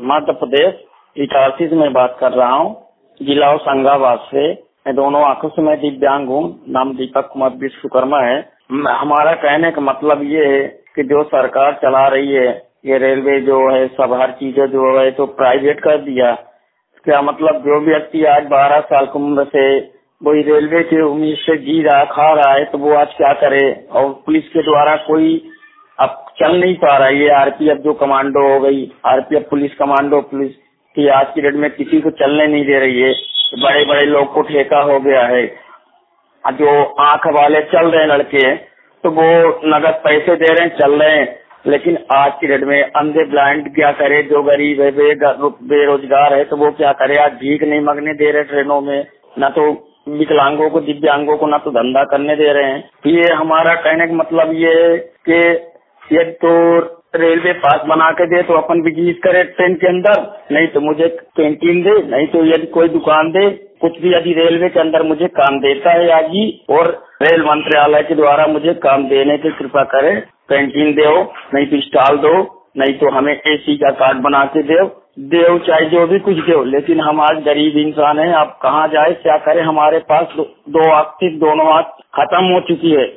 मध्य प्रदेश इटारसी से मैं बात कर रहा हूँ, जिला होशंगाबाद से। मैं दोनों आंखों से मैं दिव्यांग हूँ। नाम दीपक कुमार विश्वकर्मा है। हमारा कहने का मतलब ये है कि जो सरकार चला रही है, ये रेलवे जो है सब हर चीजें जो है तो प्राइवेट कर दिया। क्या मतलब जो व्यक्ति आज 12 साल की उम्र से वही रेलवे की उम्मीद से जी रहा खा रहा है, तो वो आज क्या करे। और पुलिस के द्वारा कोई अब चल नहीं पा रहा है। ये आरपीएफ जो कमांडो हो गई, आरपीएफ पुलिस कमांडो पुलिस की आज की डेट में किसी को चलने नहीं दे रही है। बड़े बड़े लोग को ठेका हो गया है। जो आंख वाले चल रहे हैं लड़के, तो वो नगद पैसे दे रहे हैं, चल रहे हैं। लेकिन आज की डेट में अंधे ब्लाइंड क्या करे, जो गरीब है बेरोजगार है, तो वो क्या करे। आज भीख नहीं मांगने दे रहे ट्रेनों में, न तो विकलांगों को दिव्यांगों को ना तो धंधा करने दे रहे हैं। ये हमारा कहने का मतलब ये है कि यदि तो रेलवे पास बना के दे तो अपन बिजनेस करे ट्रेन के अंदर, नहीं तो मुझे कैंटीन दे, नहीं तो यदि कोई दुकान दे, कुछ भी यदि रेलवे के अंदर मुझे काम देता है आज ही, और रेल मंत्रालय के द्वारा मुझे काम देने की कृपा करे। कैंटीन दो, नहीं तो स्टॉल दो, नहीं तो हमें एसी का कार्ड बना के दो चाहे जो भी कुछ दो। लेकिन हम आज गरीब इंसान हैं, आप कहाँ जाए क्या करें। हमारे पास दो आर्थिक दोनों हाथ खत्म हो चुकी है।